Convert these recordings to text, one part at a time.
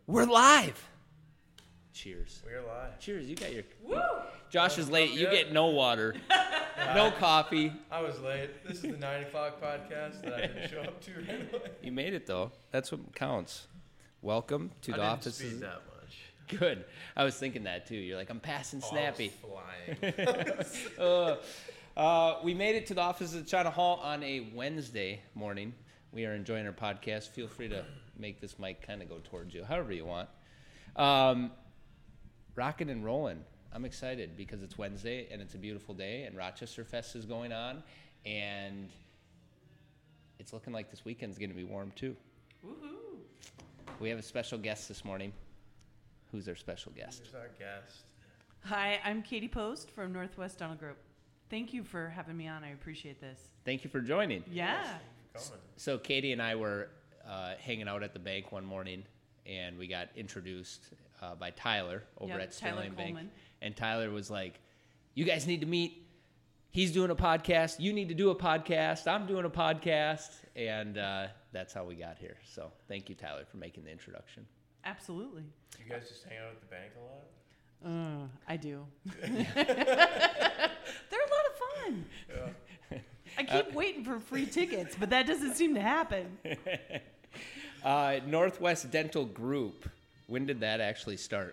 We're live. Cheers. We're live. Cheers. You got your... Woo! Josh is late. You get no water. No coffee. I was late. This is the 9 o'clock podcast that I didn't show up to right away. You made it, though. That's what counts. Welcome to the office. I didn't speed that much. Good. I was thinking that, too. You're like, I'm passing Snappy. I was flying. We made it to the office at China Hall on a Wednesday morning. We are enjoying our podcast. Feel free to make this mic kind of go towards you, however you want. Rocking and rolling. I'm excited because it's Wednesday and it's a beautiful day and Rochester Fest is going on and it's looking like this weekend's going to be warm too. Woohoo! We have a special guest this morning. Who's our special guest? Who's our guest? Hi, I'm Katie Post from Northwest Dental Group. Thank you for having me on. I appreciate this. Thank you for joining. Yeah. Coming. So Katie and I were hanging out at the bank one morning and we got introduced by Tyler over at Sterling Bank. Coleman. And Tyler was like, you guys need to meet. He's doing a podcast. You need to do a podcast. I'm doing a podcast. And that's how we got here. So thank you, Tyler, for making the introduction. Absolutely. You guys just hang out at the bank a lot? I do. They're a lot of fun. Yeah. I keep waiting for free tickets, but that doesn't seem to happen. Northwest Dental Group. When did that actually start?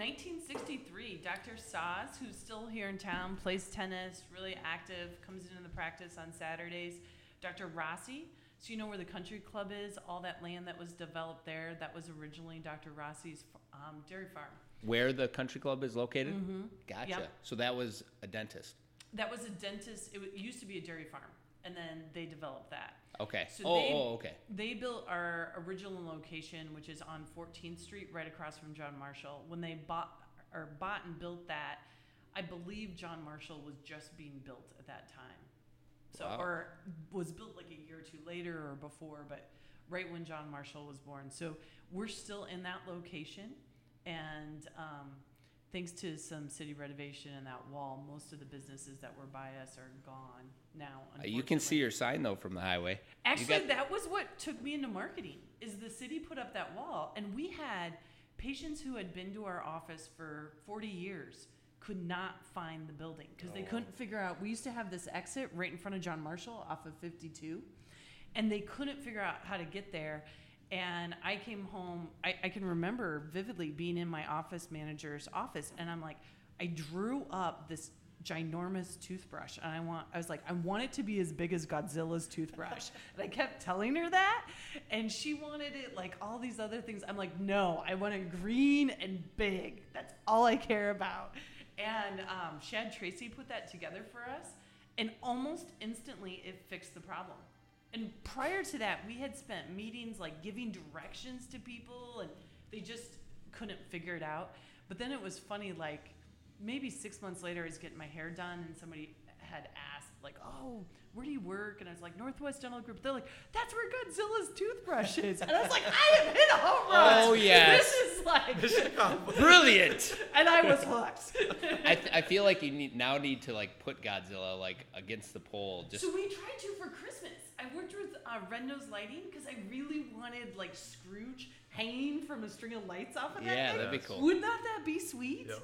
1963, Dr. Saas, who's still here in town, plays tennis, really active, comes into the practice on Saturdays. Dr. Rossi, so you know where the country club is, all that land that was developed there, that was originally Dr. Rossi's dairy farm. Where the country club is located? Mm-hmm. Gotcha. Yep. So that was a dentist. That was a dentist. It used to be a dairy farm, and then they developed that. Okay. So okay. They built our original location, which is on 14th Street, right across from John Marshall. When they bought and built that, I believe John Marshall was just being built at that time. So, wow. Or was built like a year or two later or before, but right when John Marshall was born. So we're still in that location, and thanks to some city renovation and that wall, most of the businesses that were by us are gone now. You can see your sign, though, from the highway. Actually, that was what took me into marketing, is the city put up that wall, and we had patients who had been to our office for 40 years could not find the building because they couldn't figure out. We used to have this exit right in front of John Marshall off of 52, and they couldn't figure out how to get there. And I came home, I can remember vividly being in my office manager's office, and I'm like, I drew up this ginormous toothbrush, and I was like, I want it to be as big as Godzilla's toothbrush. And I kept telling her that, and she wanted it like all these other things. I'm like, no, I want it green and big. That's all I care about. And Shad Tracy put that together for us, and almost instantly it fixed the problem. And prior to that, we had spent meetings like giving directions to people, and they just couldn't figure it out. But then it was funny, like maybe 6 months later, I was getting my hair done, and somebody had asked, like, oh, where do you work? And I was like, Northwest Dental Group. They're like, that's where Godzilla's toothbrush is. And I was like, I have hit a home run. Oh, yes. This is like, Brilliant. and I was hooked. I feel like you need to like put Godzilla like against the pole. Just So we tried to for Christmas. I worked with Red Nose Lighting because I really wanted like Scrooge hanging from a string of lights off of that yeah, thing. that'd be cool. Would not that be sweet? Yep.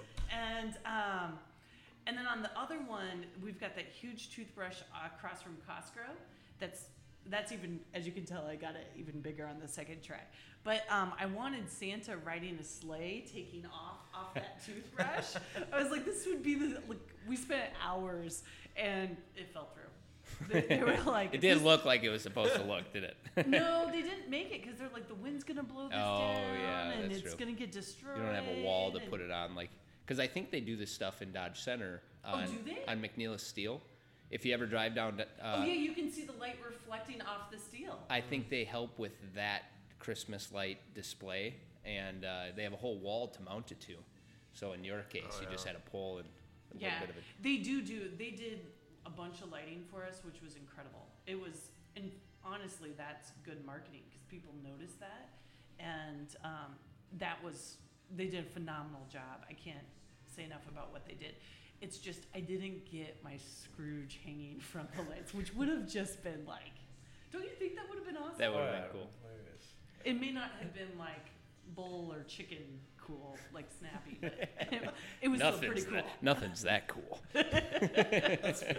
And then on the other one, we've got that huge toothbrush across from Costco. That's even, as you can tell, I got it even bigger on the second try. But I wanted Santa riding a sleigh, taking off that toothbrush. I was like, this would be we spent hours, and it fell through. They were like, it didn't look like it was supposed to look, did it? No, they didn't make it because they're like, the wind's gonna blow this down, yeah, and that's it's true. gonna get destroyed. You don't have a wall to put it on, like, because I think they do this stuff in Dodge Center on do they? on McNeilus Steel. If you ever drive down, Oh yeah, you can see the light reflecting off the steel. I think they help with that Christmas light display, and they have a whole wall to mount it to. So in your case, you just had a pole and a little bit of it. They did a bunch of lighting for us, which was incredible. It was, and honestly, that's good marketing because people noticed that, and they did a phenomenal job. I can't say enough about what they did. It's just I didn't get my Scrooge hanging from the lights, which would have just been like, don't you think that would have been awesome? That would have been cool. It may not have been like bull or chicken cool, like Snappy. But it was still pretty cool. Nothing's that cool. Let's be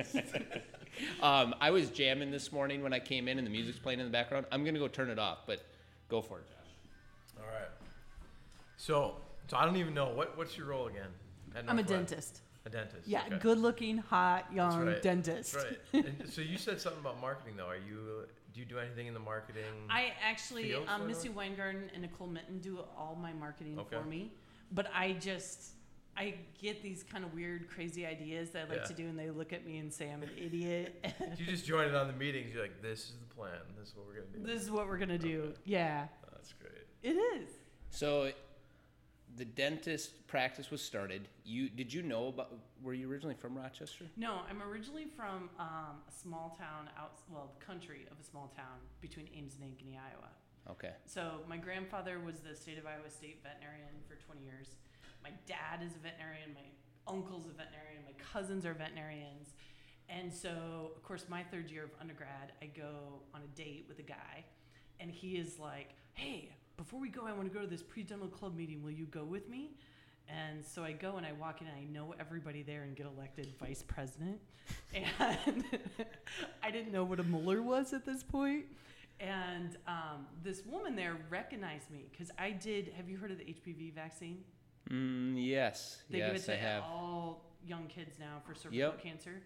honest. I was jamming this morning when I came in and the music's playing in the background. I'm going to go turn it off, but go for it, Josh. All right. So I don't even know. What's your role again? I'm a dentist. A dentist. Yeah, Okay. good-looking, hot, young That's right. dentist. That's right. And so you said something about marketing, though. Do you do anything in the marketing? I actually, field, sort of? Missy Weingarten and Nicole Minton do all my marketing Okay. for me. But I get these kind of weird, crazy ideas that I like Yeah. to do, and they look at me and say I'm an idiot. You just join in on the meetings. You're like, this is the plan. This is what we're going to do. This is what we're gonna do. Okay. Yeah, That's great. it is. So the dentist practice was started. Did you know about, were you originally from Rochester? No, I'm originally from a small town country of a small town between Ames and Ankeny, Iowa. Okay. So my grandfather was the state of Iowa State veterinarian for 20 years. My dad is a veterinarian. My uncle's a veterinarian. My cousins are veterinarians. And so, of course, my third year of undergrad, I go on a date with a guy, and he is like, hey, before we go, I want to go to this pre-dental club meeting. Will you go with me? And so I go and I walk in and I know everybody there and get elected vice president. And I didn't know what a Mueller was at this point. And this woman there recognized me because I did. Have you heard of the HPV vaccine? Yes. They give it Yes, to I have. all young kids now for cervical Yep. cancer.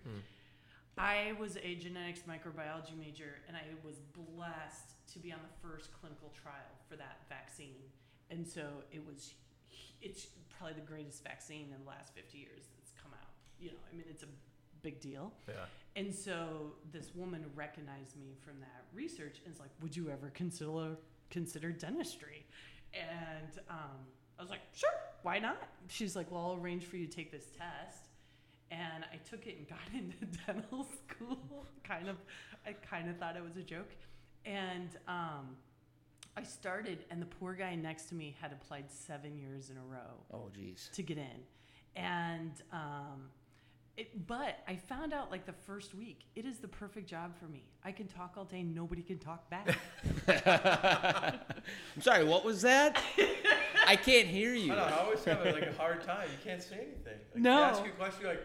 I was a genetics microbiology major, and I was blessed to be on the first clinical trial for that vaccine. And so it's probably the greatest vaccine in the last 50 years that's come out. It's a big deal. Yeah. And so this woman recognized me from that research and is like, would you ever consider dentistry? And I was like, sure, why not? She's like, well, I'll arrange for you to take this test. And I took it and got into dental school. I kind of thought it was a joke. And I started, and the poor guy next to me had applied 7 years in a row. Oh, geez. To get in. And but I found out like the first week, it is the perfect job for me. I can talk all day, nobody can talk back. I'm sorry, what was that? I can't hear you. I don't know, I always have a hard time. You can't say anything. No. You ask you a question, you're like,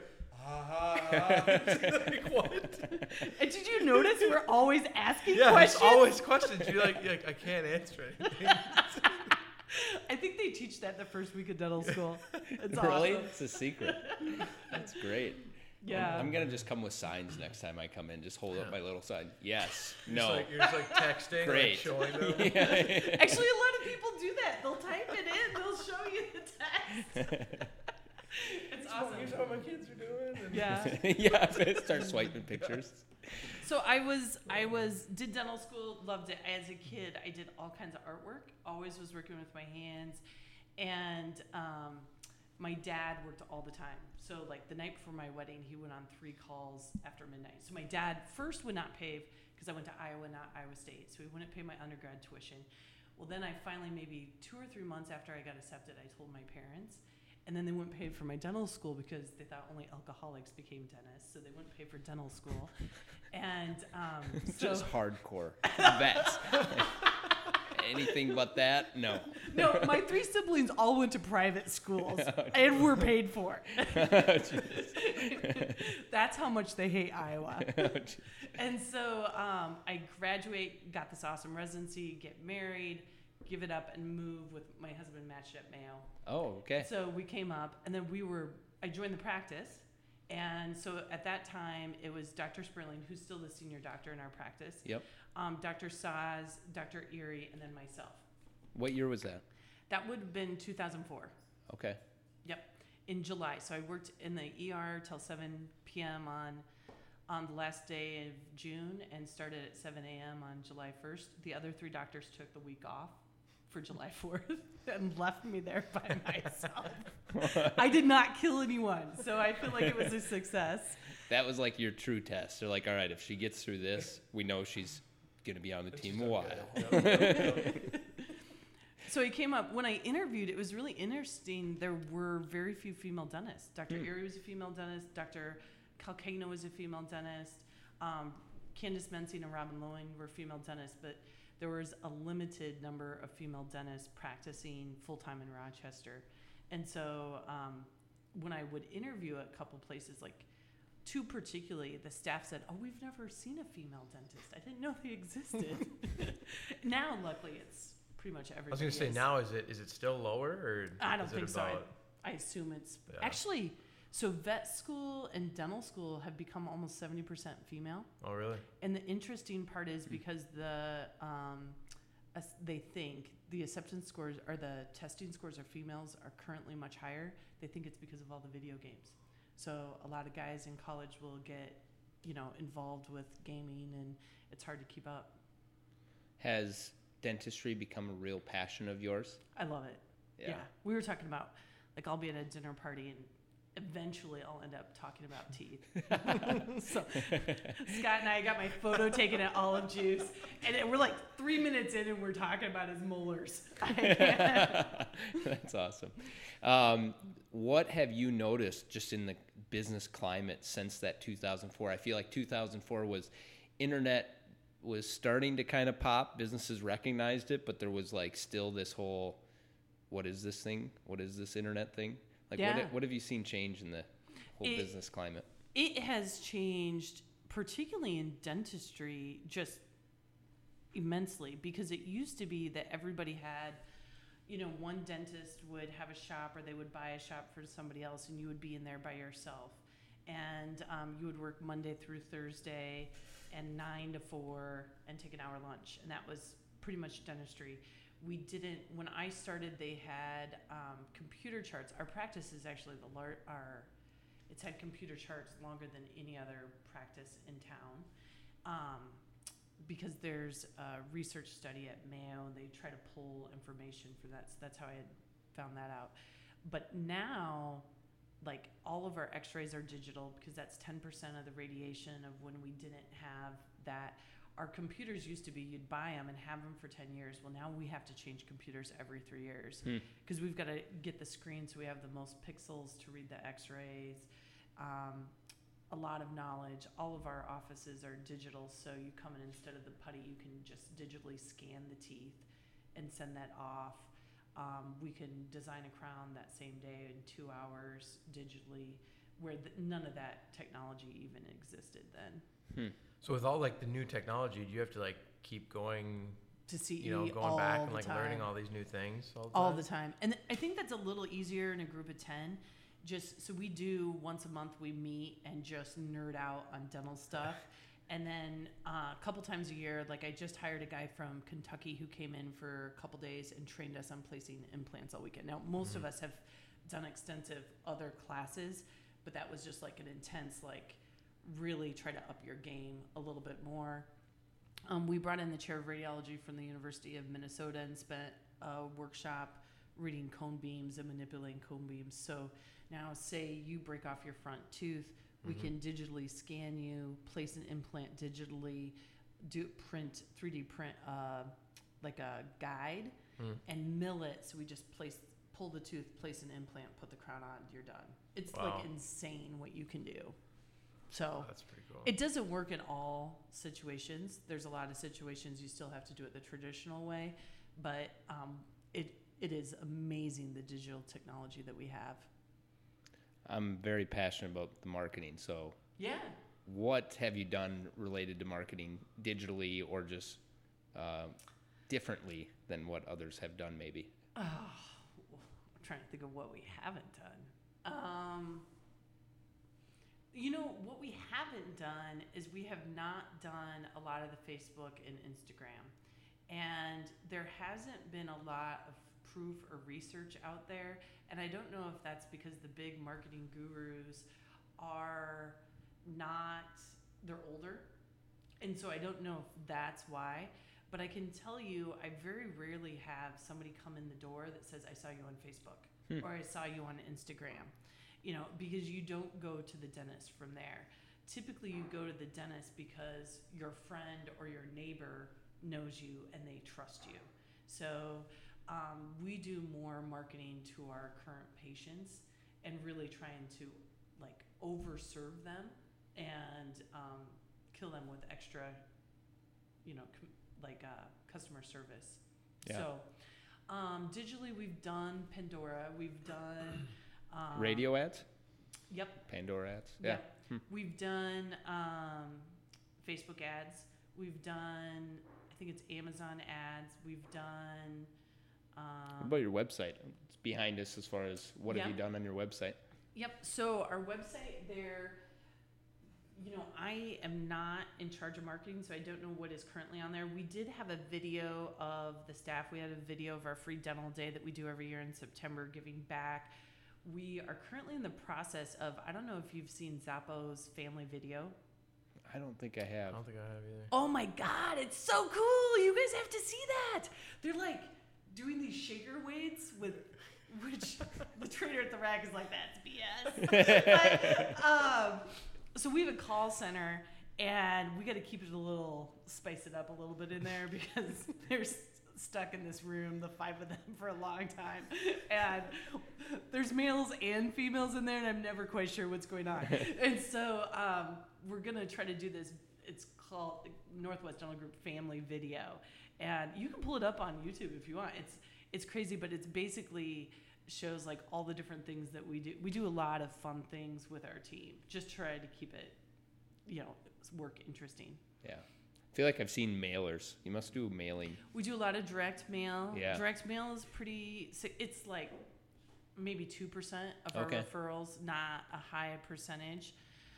like, what? And did you notice we're always asking Yeah, questions? there's always questions. You're like, I can't answer anything. I think they teach that the first week of dental school. It's Really? awesome. It's a secret. That's great. Yeah. I'm going to just come with signs next time I come in. Just hold up my little sign. Yes. No. You're just like texting, Great. like showing them. Yeah. Actually, a lot of people do that. They'll type it in. They'll show you the text. It's awesome. Here's what my kids are doing. And Yeah. Yeah. Start swiping pictures. So did dental school, loved it. As a kid, I did all kinds of artwork. Always was working with my hands, and my dad worked all the time. So like the night before my wedding, he went on 3 calls after midnight. So my dad first would not pay because I went to Iowa, not Iowa State. So he wouldn't pay my undergrad tuition. Well, then I finally, maybe 2 or 3 months after I got accepted, I told my parents. And then they wouldn't pay for my dental school because they thought only alcoholics became dentists, so they wouldn't pay for dental school. And Just hardcore vets. Anything but that? No. no, my 3 siblings all went to private schools and were paid for. That's how much they hate Iowa. And so I graduate, got this awesome residency, get married, give it up, and move with my husband matched at Mayo. Oh, okay. So we came up, and then I joined the practice. And so at that time, it was Dr. Sperling, who's still the senior doctor in our practice. Yep. Dr. Saz, Dr. Erie, and then myself. What year was that? That would have been 2004. Okay. Yep, in July. So I worked in the ER till 7 p.m. on the last day of June and started at 7 a.m. on July 1st. The other 3 doctors took the week off for July 4th and left me there by myself. I did not kill anyone, so I feel like it was a success. That was like your true test. They're like, all right, if she gets through this, we know she's going to be on the team a while. So it came up, when I interviewed, it was really interesting. There were very few female dentists. Dr. Erie was a female dentist. Dr. Calcagno was a female dentist. Candace Mensing and Robin Loewen were female dentists. But there was a limited number of female dentists practicing full-time in Rochester. And so when I would interview at a couple places, like two particularly, the staff said, "Oh, we've never seen a female dentist. I didn't know they existed." Now, luckily, it's pretty much everybody. I was going to say, now is it still lower, or I don't is think it so. about, I assume it's Yeah. actually, so vet school and dental school have become almost 70% female. Oh, really? And the interesting part is because they think the acceptance scores or the testing scores of females are currently much higher. They think it's because of all the video games. So a lot of guys in college will get, involved with gaming, and it's hard to keep up. Has dentistry become a real passion of yours? I love it. Yeah. We were talking about, like, I'll be at a dinner party and eventually I'll end up talking about teeth. So Scott and I got my photo taken at Olive Juice, and we're like 3 minutes in and we're talking about his molars. That's awesome. What have you noticed just in the business climate since that 2004? I feel like 2004 was internet was starting to kind of pop. Businesses recognized it, but there was like still this whole, what is this thing? What is this internet thing? Like, what have you seen change in the whole business climate? It has changed, particularly in dentistry, just immensely, because it used to be that everybody had, one dentist would have a shop, or they would buy a shop for somebody else, and you would be in there by yourself. And you would work Monday through Thursday and 9 to 4 and take an hour lunch. And that was pretty much dentistry. We didn't, when I started, they had computer charts. Our practice is actually it's had computer charts longer than any other practice in town, because there's a research study at Mayo. They try to pull information for that. So that's how I had found that out. But now, like, all of our x-rays are digital, because that's 10% of the radiation of when we didn't have that. Our computers used to be, you'd buy them and have them for 10 years. Well, now we have to change computers every 3 years, because we've got to get the screen so we have the most pixels to read the x-rays. A lot of knowledge. All of our offices are digital, so you come in, instead of the putty, you can just digitally scan the teeth and send that off. We can design a crown that same day in 2 hours digitally, where none of that technology even existed then. So with all like the new technology, do you have to like keep going To see, going back and like time. learning all these new things all the time? And I think that's a little easier in a group of 10. So we do once a month, we meet and just nerd out on dental stuff. And then a couple times a year, like, I just hired a guy from Kentucky who came in for a couple days and trained us on placing implants all weekend. Now, most of us have done extensive other classes, but that was just like an intense, like, really try to up your game a little bit more. We brought in the chair of radiology from the University of Minnesota and spent a workshop reading cone beams and manipulating cone beams. So now, say you break off your front tooth, we can digitally scan you, place an implant digitally, 3D print like a guide, and mill it. So we just pull the tooth, place an implant, put the crown on, you're done. It's like insane what you can do. So that's pretty cool. It doesn't work in all situations. There's a lot of situations you still have to do it the traditional way, but it is amazing, the digital technology that we have. I'm very passionate about the marketing. So yeah, what have you done related to marketing digitally, or just differently than what others have done maybe? I'm trying to think of what we haven't done. What we haven't done is we have not done a lot of the Facebook and Instagram. And there hasn't been a lot of proof or research out there. And I don't know if that's because the big marketing gurus they're older. And so I don't know if that's why. But I can tell you, I very rarely have somebody come in the door that says, I saw you on Facebook or I saw you on Instagram. Because you don't go to the dentist from there. Typically, you go to the dentist because your friend or your neighbor knows you and they trust you. So we do more marketing to our current patients and really trying to, like, overserve them and kill them with extra, customer service. Yeah. So digitally, we've done Pandora. We've done Radio ads? Yep. Pandora ads? Yeah. Yep. We've done Facebook ads. We've done, I think it's Amazon ads. We've done. What about your website? It's behind us as far as what have you done on your website? Yep. So our website there, I am not in charge of marketing, so I don't know what is currently on there. We did have a video of the staff. We had a video of our free dental day that we do every year in September, giving back. We are currently in the process of, I don't know if you've seen Zappo's family video. I don't think I have. I don't think I have either. Oh my God, it's so cool. You guys have to see that. They're like doing these shaker weights which the trainer at the rack is like, that's BS. But, so we have a call center, and we got to keep it spice it up a little bit in there because they're stuck in this room, the 5 of them, for a long time. And there's males and females in there, and I'm never quite sure what's going on. And so we're going to try to do this. It's called Northwest Dental Group Family Video. And you can pull it up on YouTube if you want. It's crazy, but it's basically shows like all the different things that we do. We do a lot of fun things with our team. Just try to keep it, work interesting. Yeah. I feel like I've seen mailers. You must do mailing. We do a lot of direct mail. Yeah. Direct mail is it's like maybe 2% of our referrals, not a high percentage.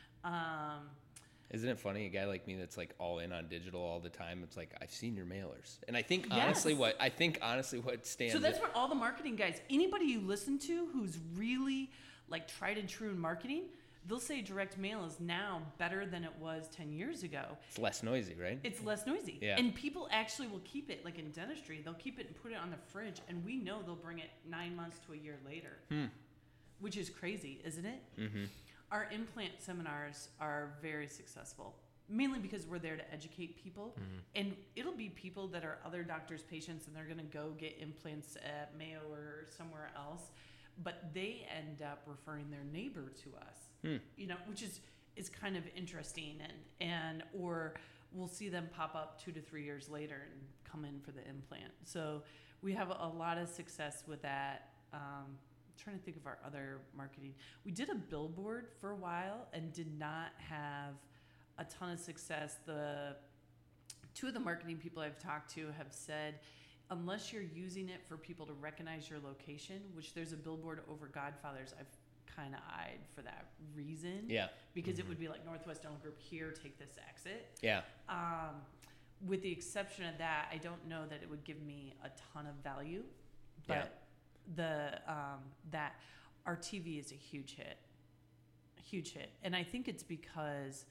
Isn't it funny? A guy like me that's like all in on digital all the time. It's like, I've seen your mailers. And I think honestly what stands. So that's what all the marketing guys, anybody you listen to who's really like tried and true in marketing, they'll say direct mail is now better than it was 10 years ago. It's less noisy, right? It's less noisy. Yeah. And people actually will keep it, like in dentistry, they'll keep it and put it on the fridge, and we know they'll bring it 9 months to a year later, which is crazy, isn't it? Mm-hmm. Our implant seminars are very successful, mainly because we're there to educate people. Mm-hmm. And it'll be people that are other doctors' patients, and they're going to go get implants at Mayo or somewhere else, but they end up referring their neighbor to us, which is kind of interesting. Or we'll see them pop up 2 to 3 years later and come in for the implant. So we have a lot of success with that. Trying to think of our other marketing. We did a billboard for a while and did not have a ton of success. Two of the marketing people I've talked to have said, unless you're using it for people to recognize your location, which there's a billboard over Godfather's, I've kind of eyed for that reason. Yeah. Because it would be like Northwest Dental Group here, take this exit. Yeah. With the exception of that, I don't know that it would give me a ton of value, but that our TV is a huge hit, and I think it's because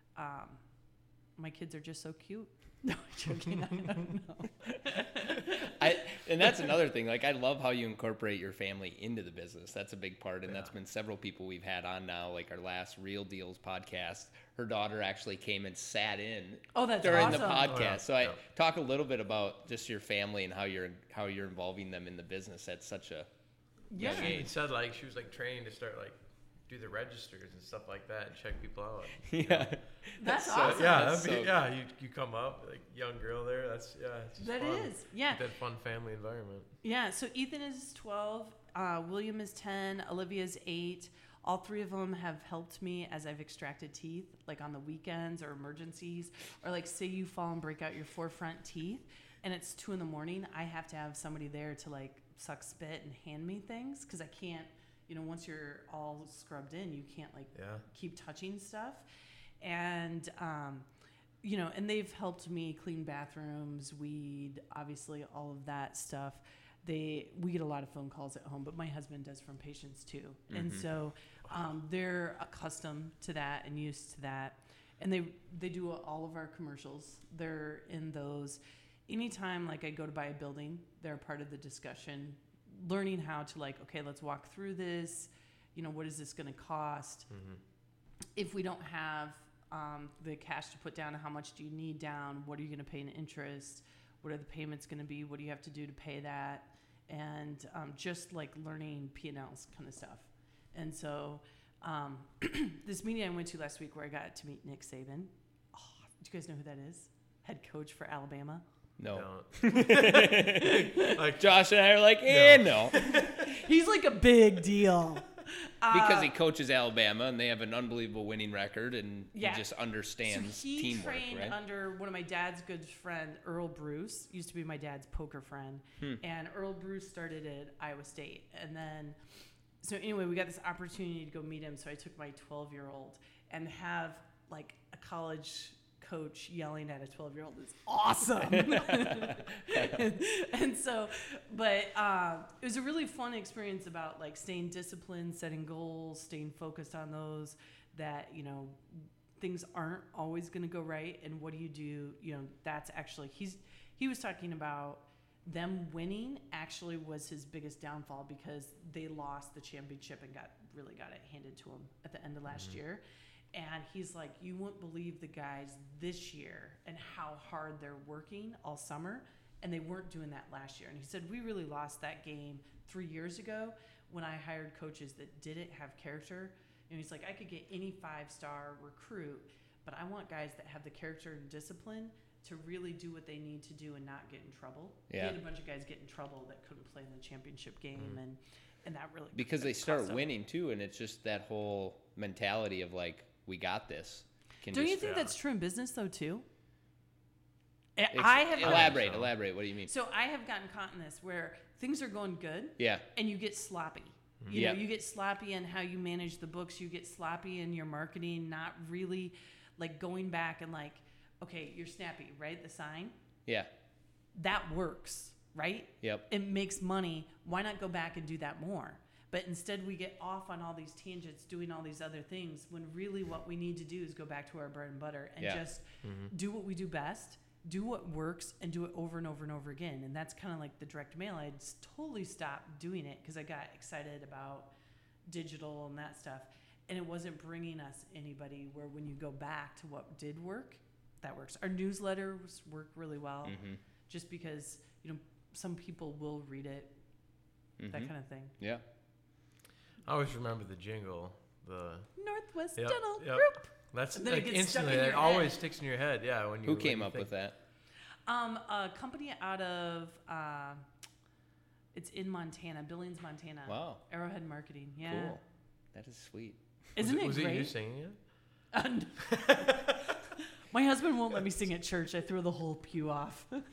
my kids are just so cute. No, I'm joking. I don't know. And that's another thing. Like, I love how you incorporate your family into the business. That's a big part, and that's been several people we've had on now. Like our last Real Deals podcast, her daughter actually came and sat in during the podcast. So talk a little bit about just your family and how you're involving them in the business at such a young age. She said like she was like training to start like do the registers and stuff like that and check people out. Yeah, that's awesome. You come up like young girl there. That's it's just that fun. Is yeah that fun family environment. Yeah. So Ethan is 12, William is 10, Olivia's 8. All 3 of them have helped me as I've extracted teeth, like on the weekends or emergencies, or like say you fall and break out your 4 front teeth, and it's 2 a.m. I have to have somebody there to like suck spit and hand me things because I can't. Once you're all scrubbed in, you can't keep touching stuff. And, and they've helped me clean bathrooms, weed, obviously all of that stuff. We get a lot of phone calls at home, but my husband does from patients too. Mm-hmm. And so they're accustomed to that and used to that. And they do all of our commercials. They're in those. Anytime I go to buy a building, they're part of the discussion. Learning how to okay, let's walk through this. What is this going to cost? Mm-hmm. If we don't have the cash to put down, how much do you need down? What are you going to pay in interest? What are the payments going to be? What do you have to do to pay that? And just learning P&Ls kind of stuff. And so this meeting I went to last week where I got to meet Nick Saban. Oh, do you guys know who that is? Head coach for Alabama. No. Don't. Like Josh and I are like, no. He's like a big deal. Because he coaches Alabama, and they have an unbelievable winning record, and Yeah. he just understands So he teamwork, trained right? under one of my dad's good friend, Earl Bruce. Used to be my dad's poker friend. And Earl Bruce started at Iowa State. And then, so anyway, we got this opportunity to go meet him. So I took my 12-year-old, and have like a college coach yelling at a 12-year-old is awesome. and so, but it was a really fun experience about like staying disciplined, setting goals, staying focused on those, that, you know, things aren't always going to go right. And what do? You know, that's actually, he was talking about them winning actually was his biggest downfall, because they lost the championship and got it handed to them at the end of last year. And he's like, you wouldn't believe the guys this year and how hard they're working all summer, and they weren't doing that last year. And he said, we really lost that game 3 years ago when I hired coaches that didn't have character. And he's like, I could get any 5-star recruit, but I want guys that have the character and discipline to really do what they need to do and not get in trouble. Yeah. He had a bunch of guys get in trouble that couldn't play in the championship game, and that really Because they cost start them. winning, too, and it's just that whole mentality of, like, we got this. Don't you think that's true in business though too? Elaborate. What do you mean? So I have gotten caught in this where things are going good, Yeah. and you get sloppy. You know, you get sloppy in how you manage the books. You get sloppy in your marketing, not really like going back and like, okay, you're snappy, right? The sign Yeah. that works, right? Yep. It makes money. Why not go back and do that more? But instead we get off on all these tangents, doing all these other things, when really what we need to do is go back to our bread and butter and just do what we do best, do what works, and do it over and over and over again. And that's kind of like the direct mail. I totally stopped doing it because I got excited about digital and that stuff. And it wasn't bringing us anybody, where when you go back to what did work, that works. Our newsletters work really well, just because, you know, some people will read it, that kind of thing. Yeah. I always remember the jingle. The Northwest Yep, Dental yep. Group. That's And then like it gets stuck instantly. in It your always head. sticks in your head. Yeah. When you. Who came up with that? A company out of it's in Montana, Billings, Montana. Wow. Arrowhead Marketing. Yeah. Cool. That is sweet. Isn't it was great? it you singing it? And my husband won't let me sing at church. I throw the whole pew off. But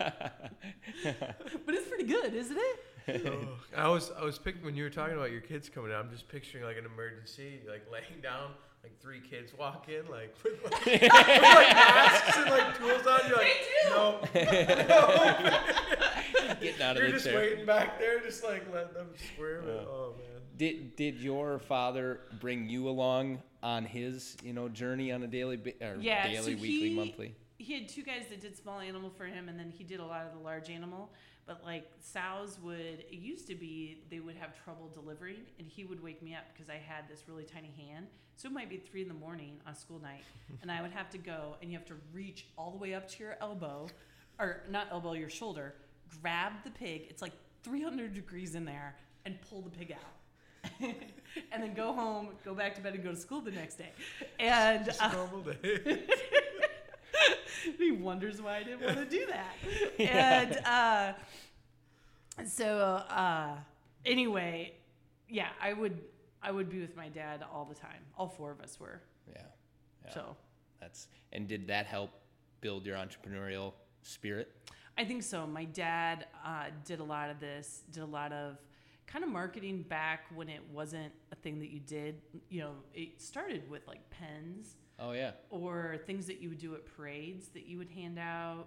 it's pretty good, isn't it? I was picking when you were talking about your kids coming out. I'm just picturing like an emergency, like laying down, like 3 kids walk in, like with like masks and like tools on. You're like, no. Getting out of You're the just chair. waiting back there, just like letting them squirm. Oh man. Did your father bring you along on his journey on a daily weekly, monthly? He had 2 guys that did small animal for him, and then he did a lot of the large animal. But like sows it used to be they would have trouble delivering, and he would wake me up because I had this really tiny hand. So it might be 3 a.m. on a school night, and I would have to go, and you have to reach all the way up to your elbow, or not elbow, your shoulder, grab the pig. It's like 300 degrees in there, and pull the pig out. And then go home, go back to bed, and go to school the next day. And Just a normal day. he wonders why I didn't want to do that. And so anyway, yeah, I would be with my dad all the time. All 4 of us were. Yeah. So And did that help build your entrepreneurial spirit? I think so. My dad did a lot of this, did a lot of kind of marketing back when it wasn't a thing that you did. You know, it started with like pens. Oh yeah. Or things that you would do at parades that you would hand out.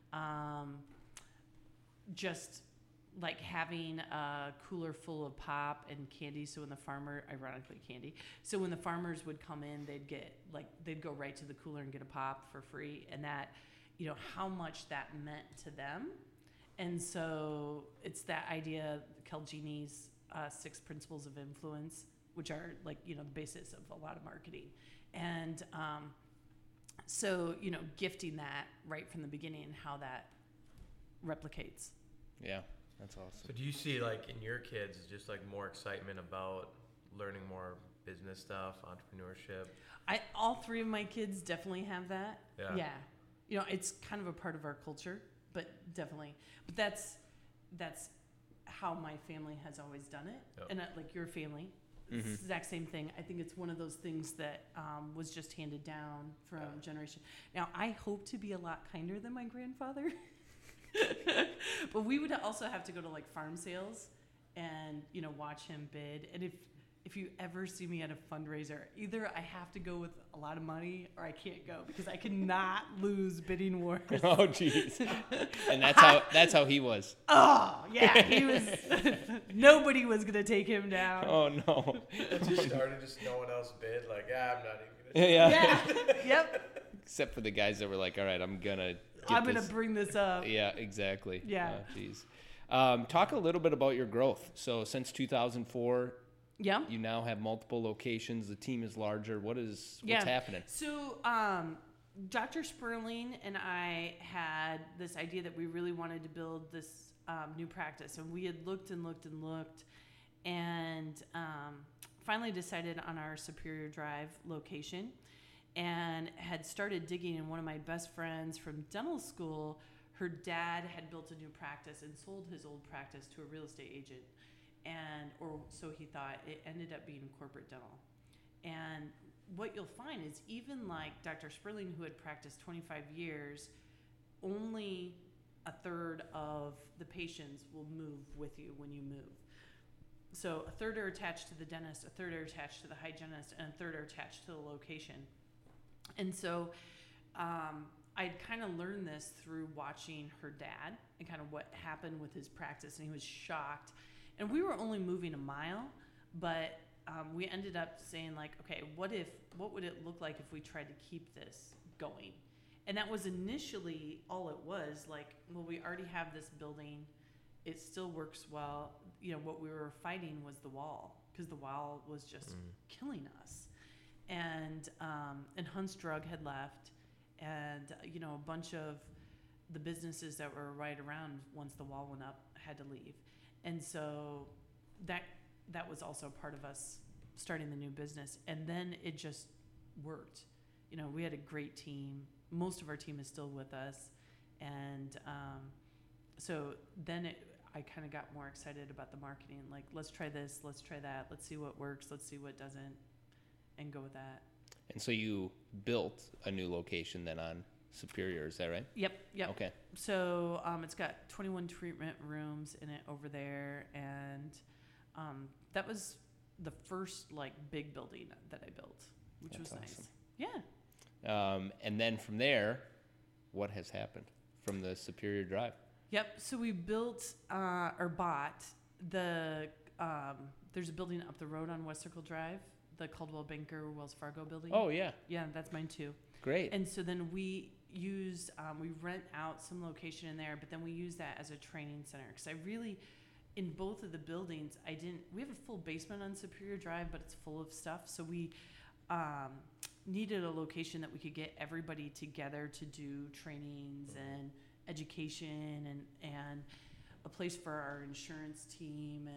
Just like having a cooler full of pop and candy. So when the when the farmers would come in, they'd go right to the cooler and get a pop for free. And that, how much that meant to them. And so it's that idea, Cialdini's 6 principles of influence, which are like, the basis of a lot of marketing. And so, gifting that right from the beginning and how that replicates. Yeah, that's awesome. So do you see like in your kids just like more excitement about learning more business stuff, entrepreneurship? All 3 of my kids definitely have that. Yeah. It's kind of a part of our culture. but definitely. But that's how my family has always done it. Yep. And like your family, it's the exact same thing. I think it's one of those things that was just handed down from generation. Now, I hope to be a lot kinder than my grandfather. But we would also have to go to like farm sales and, you know, watch him bid. And if you ever see me at a fundraiser, either I have to go with a lot of money or I can't go because I cannot lose bidding wars. Oh, jeez. And that's how he was. Oh, yeah, he was. Nobody was gonna take him down. Oh no. It just started, just no one else bid. Like, I'm not even gonna. Yeah. Yeah. Yep. Except for the guys that were like, all right, I'm gonna bring this up. Yeah, exactly. Yeah. Oh, jeez. Talk a little bit about your growth. So since 2004. Yeah. You now have multiple locations. The team is larger. What's Yeah. happening? So, Dr. Sperling and I had this idea that we really wanted to build this new practice, and we had looked and looked and looked, and finally decided on our Superior Drive location, and had started digging. And one of my best friends from dental school, her dad had built a new practice and sold his old practice to a real estate agent. Or so he thought. It ended up being corporate dental. And what you'll find is even like Dr. Sperling, who had practiced 25 years, only a third of the patients will move with you when you move. So a third are attached to the dentist, a third are attached to the hygienist, and a third are attached to the location. And so I'd kind of learned this through watching her dad and kind of what happened with his practice, and he was shocked. And we were only moving a mile, but we ended up saying like, okay, what would it look like if we tried to keep this going? And that was initially all it was. Like, well, we already have this building. It still works well. You know, what we were fighting was the wall, because the wall was just killing us. And Hunt's Drug had left, and, you know, a bunch of the businesses that were right around once the wall went up had to leave. And so that was also part of us starting the new business. And then it just worked. You know, we had a great team. Most of our team is still with us. And so then I kind of got more excited about the marketing. Like, let's try this, let's try that, let's see what works, let's see what doesn't, and go with that. And so you built a new location then on Superior, is that right? Yep. Okay. So it's got 21 treatment rooms in it over there, and that was the first like big building that I built, which That's was awesome. nice. Yeah. And then from there, what has happened from the Superior Drive? Yep. So we built or bought the there's a building up the road on West Circle Drive, the Caldwell Banker Wells Fargo building. Oh yeah. Yeah, that's mine too. Great. And so then we use, we rent out some location in there, but then we use that as a training center. Because I really, in both of the buildings, we have a full basement on Superior Drive, but it's full of stuff. So we needed a location that we could get everybody together to do trainings and education and a place for our insurance team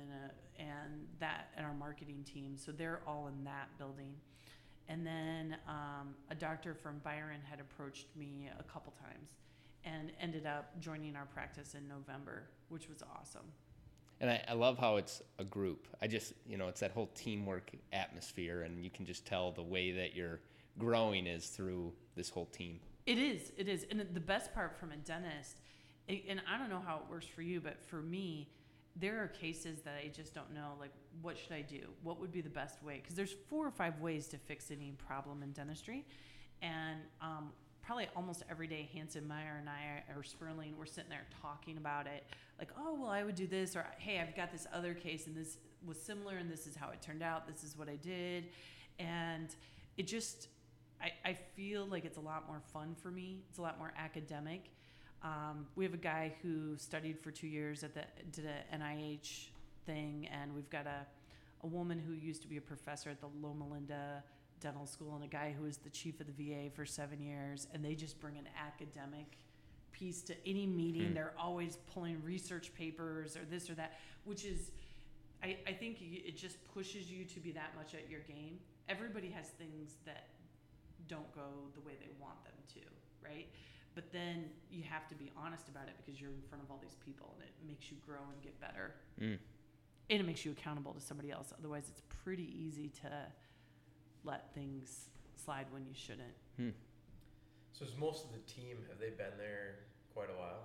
and our marketing team. So they're all in that building. And then a doctor from Byron had approached me a couple times and ended up joining our practice in November, which was awesome. And I love how it's a group. It's that whole teamwork atmosphere, and you can just tell the way that you're growing is through this whole team. It is. And the best part from a dentist, and I don't know how it works for you, but for me, there are cases that I just don't know, like, what should I do? What would be the best way? Because there's 4 or 5 ways to fix any problem in dentistry. And probably almost every day, Hanson, Meyer, and I, or Sperling, we're sitting there talking about it. Like, oh, well, I would do this. Or, hey, I've got this other case, and this was similar, and this is how it turned out. This is what I did. And it just, I feel like it's a lot more fun for me. It's a lot more academic. We have a guy who studied for 2 years did an NIH thing, and we've got a woman who used to be a professor at the Loma Linda Dental School, and a guy who was the chief of the VA for 7 years, and they just bring an academic piece to any meeting. They're always pulling research papers or this or that, which is, I think it just pushes you to be that much at your game. Everybody has things that don't go the way they want them to, right? But then you have to be honest about it because you're in front of all these people, and it makes you grow and get better. And it makes you accountable to somebody else. Otherwise, it's pretty easy to let things slide when you shouldn't. So is most of the team, have they been there quite a while?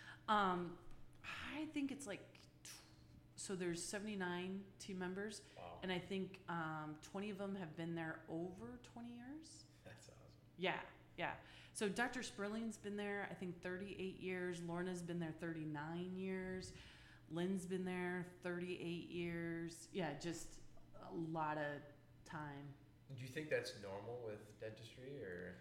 I think it's like, so there's 79 team members, Wow. and I think 20 of them have been there over 20 years. That's awesome. Yeah. So Dr. Sperling's been there, I think, 38 years. Lorna's been there 39 years. Lynn's been there 38 years. Yeah, just a lot of time. Do you think that's normal with dentistry, or?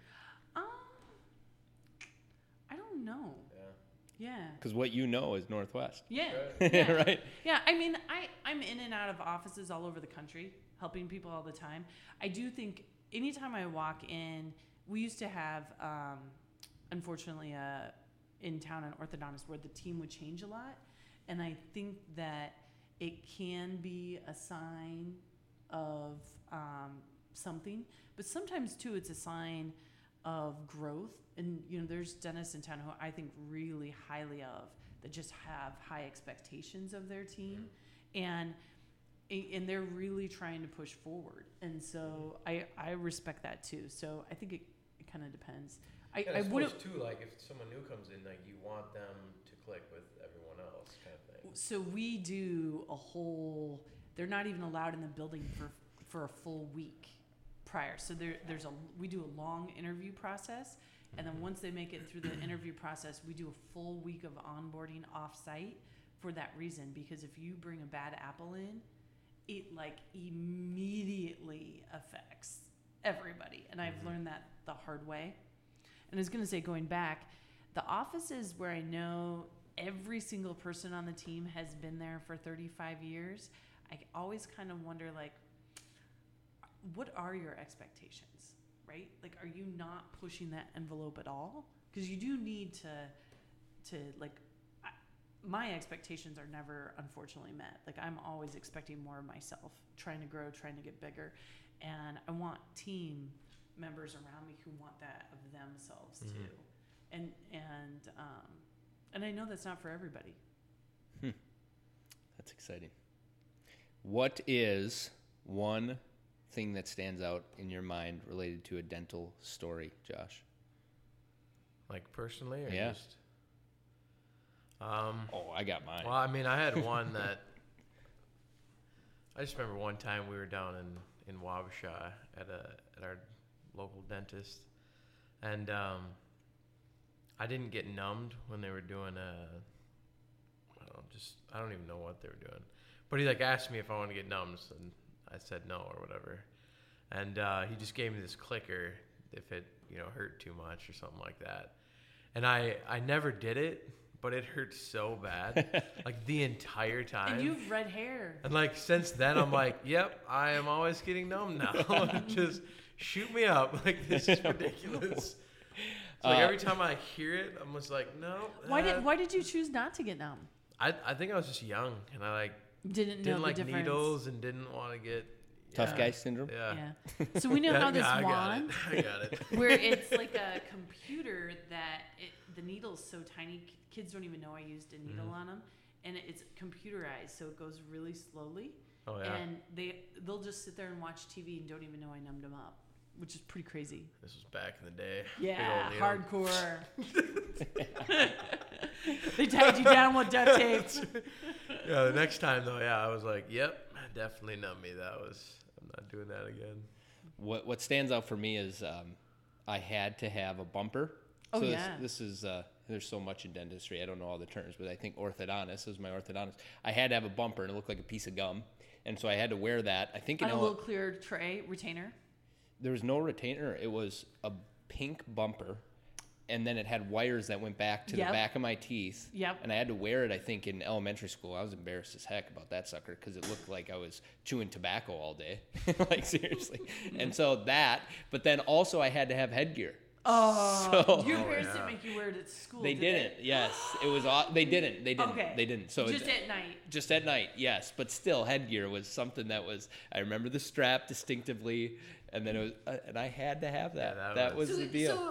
I don't know. Yeah. Because what you know is Northwest. Yeah. Right. Yeah. Right? Yeah, I mean, I'm in and out of offices all over the country, helping people all the time. I do think anytime I walk in, we used to have, unfortunately, in town an orthodontist where the team would change a lot. And I think that it can be a sign of something. But sometimes, too, it's a sign of growth. And, there's dentists in town who I think really highly of that just have high expectations of their team. And they're really trying to push forward. And so I respect that, too. So I think it kind of depends. I wouldn't too, like if someone new comes in, like you want them to click with everyone else, kind of thing. So we do a whole. They're not even allowed in the building for a full week prior. So we do a long interview process, and then once they make it through the interview process, we do a full week of onboarding off-site for that reason. Because if you bring a bad apple in, it like immediately affects everybody, and I've learned that the hard way. And I was going to say, going back, the offices where I know every single person on the team has been there for 35 years, I always kind of wonder, like, what are your expectations, right? Like, are you not pushing that envelope at all? Because you do need to like, my expectations are never, unfortunately, met. Like, I'm always expecting more of myself, trying to grow, trying to get bigger. And I want team members around me who want that of themselves too. And I know that's not for everybody. That's exciting. What is one thing that stands out in your mind related to a dental story, Josh? Like personally, or Yeah. just? I got mine. Well, I mean, I had one that I just remember one time we were down in Wabasha at our local dentist, and I didn't get numbed when they were doing I don't even know what they were doing, but he like asked me if I wanted to get numbs, and I said no or whatever, and he just gave me this clicker if it hurt too much or something like that, and I never did it. But it hurt so bad, like the entire time. And you have red hair. And like since then, I'm like, yep, I am always getting numb now. Just shoot me up. Like this is ridiculous. So like every time I hear it, I'm just like, no. Why did you choose not to get numb? I think I was just young and I like didn't know the like difference. Needles and didn't want to get Tough guy syndrome? Yeah. So we know how this wand, I got it. where it's like a computer that the needle's so tiny, kids don't even know I used a needle on them, and it's computerized, so it goes really slowly. Oh yeah. And they'll just sit there and watch TV and don't even know I numbed them up, which is pretty crazy. This was back in the day. Yeah, Big old needle. hardcore. They tied you down with duct tape. Yeah, the next time though, I was like, yep, definitely numb me. I'm not doing that again. What stands out for me is I had to have a bumper. Oh, so yeah. This is there's so much in dentistry. I don't know all the terms, but I think orthodontist is my orthodontist. I had to have a bumper, and it looked like a piece of gum, and so I had to wear that. I think On a little clear tray retainer. There was no retainer. It was a pink bumper, and then it had wires that went back to the back of my teeth. Yep. And I had to wear it, I think, in elementary school. I was embarrassed as heck about that sucker because it looked like I was chewing tobacco all day. Like, seriously. And so that, but then also I had to have headgear. Oh, So, your parents didn't make you wear it at school. They did didn't. Yes, it was. They didn't. They didn't. Okay. They didn't. So Just at night. Just at night, yes. But still, headgear was something that was. I remember the strap distinctively, and then it was, and I had to have that. Yeah, that was the deal. So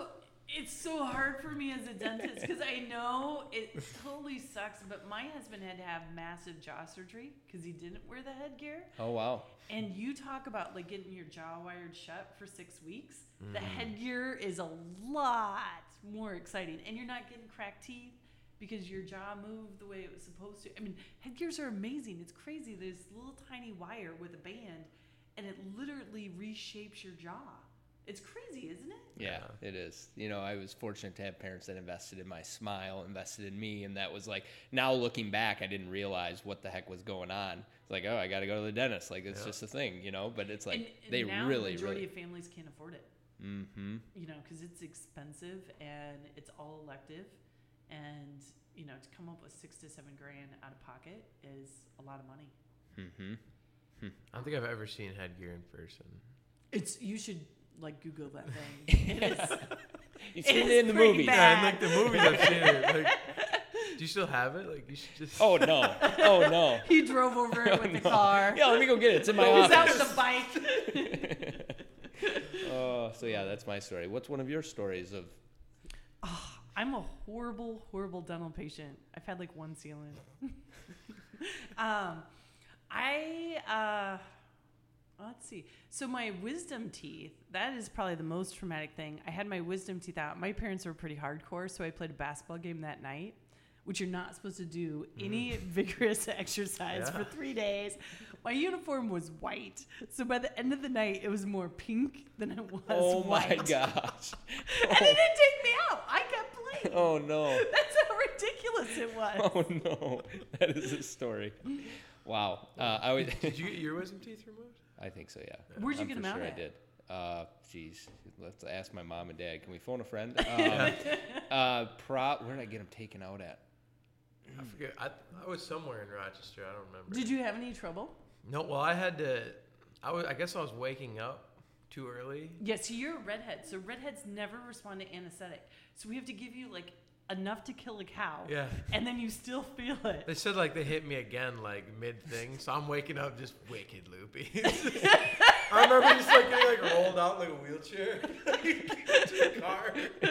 It's so hard for me as a dentist because I know it totally sucks, but my husband had to have massive jaw surgery because he didn't wear the headgear. Oh, wow. And you talk about like getting your jaw wired shut for 6 weeks. The headgear is a lot more exciting, and you're not getting cracked teeth because your jaw moved the way it was supposed to. I mean, headgears are amazing. It's crazy. There's this little tiny wire with a band, and it literally reshapes your jaw. It's crazy, isn't it? Yeah, it is. You know, I was fortunate to have parents that invested in my smile, invested in me, and that was like, now looking back, I didn't realize what the heck was going on. It's like, oh, I got to go to the dentist. Like, it's just a thing, you know, but it's like, and they now really, the majority really. of families can't afford it. Mm-hmm. You know, because it's expensive and it's all elective, and you know, to come up with $6 to $7 grand out of pocket is a lot of money. Mm-hmm. I don't think I've ever seen headgear in person. You should like Google that thing. It is. You've seen is it in the pretty movies. bad. Yeah, in like the movies I've seen it. Like, do you still have it? Like, you should just. Oh, no. Oh, no. He drove over it with the car. Yeah, let me go get it. It's in my He's out office. with a bike. Oh, so yeah, that's my story. What's one of your stories of? I'm a horrible, horrible dental patient. I've had like one sealant. Let's see. So my wisdom teeth, that is probably the most traumatic thing. I had my wisdom teeth out. My parents were pretty hardcore, so I played a basketball game that night, which you're not supposed to do any vigorous exercise for 3 days. My uniform was white. So by the end of the night, it was more pink than it was white. Oh, my gosh. And it didn't take me out. I kept playing. Oh, no. That's how ridiculous it was. Oh, no. That is a story. Wow. Did you get your wisdom teeth removed? I think so, yeah. Where'd you I'm get for them out sure at? I did. Geez. Let's ask my mom and dad. Can we phone a friend? Where did I get them taken out at? I forget. I was somewhere in Rochester. I don't remember. Did you have any trouble? No. Well, I had to. I guess I was waking up too early. Yeah, so you're a redhead. So redheads never respond to anesthetic. So we have to give you like enough to kill a cow. Yeah. And then you still feel it. They said like they hit me again like mid thing, so I'm waking up just wicked loopy. I remember just like getting like rolled out like a wheelchair to the car.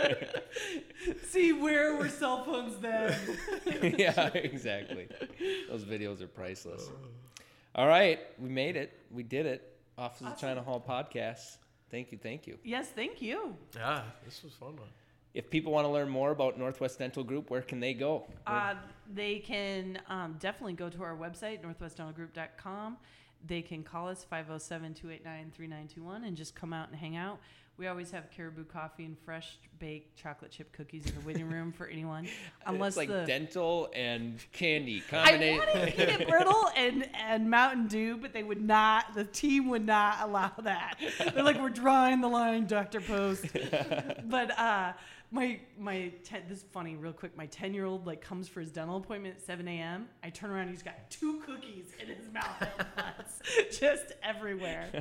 See, where were cell phones then? Yeah, exactly. Those videos are priceless. All right, we made it. We did it. Office of China Hall podcast. Thank you. Yes, thank you. Yeah, this was fun one. If people want to learn more about Northwest Dental Group, where can they go? They can definitely go to our website, northwestdentalgroup.com. They can call us 507-289-3921 and just come out and hang out. We always have Caribou coffee and fresh baked chocolate chip cookies in the waiting room for anyone. Unless it's like dental and candy I combination. wanted peanut brittle and Mountain Dew, but they would not. The team would not allow that. They're like, we're drawing the line, Dr. Post. But this is funny, real quick. My 10-year-old like comes for his dental appointment at 7 a.m. I turn around, he's got 2 cookies in his mouth at once, just everywhere.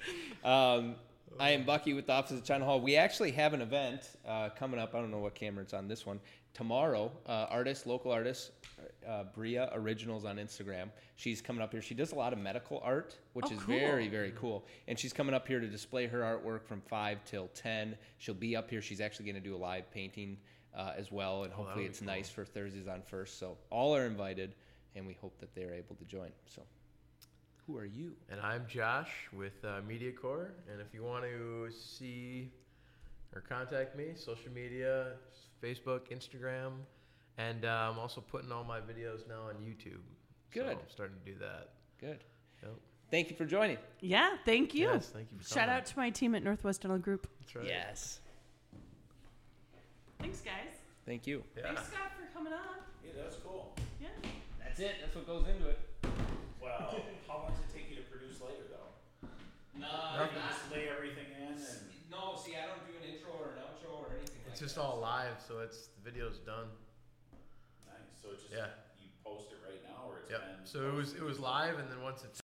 I am Bucky with the Office of China Hall. We actually have an event coming up. I don't know what camera it's on this one. Tomorrow, local artist, Bria Originals on Instagram. She's coming up here. She does a lot of medical art, which is cool. very, very cool. And she's coming up here to display her artwork from 5 till 10. She'll be up here. She's actually going to do a live painting as well. And hopefully it's nice for Thursdays on First. So all are invited, and we hope that they're able to join. So who are you? And I'm Josh with MediaCore. And if you want to see or contact me, social media, Facebook, Instagram, and I'm also putting all my videos now on YouTube. Good. So I'm starting to do that. Good. Yep. Thank you for joining. Yeah, thank you. Yes, thank you for Shout coming. out to my team at Northwest Dental Group. That's right. Yes. Thanks, guys. Thank you. Yeah. Thanks, Scott, for coming on. Yeah, that's cool. Yeah. That's it. That's what goes into it. Well, how long does it take you to produce later, though? No, You just lay everything in and... No, see, I don't do an intro or an outro or anything. It's just all live, so the video's done. Nice. So it's just, Yeah. you post it right now, or it's Yep. been... So it was live, and then once it's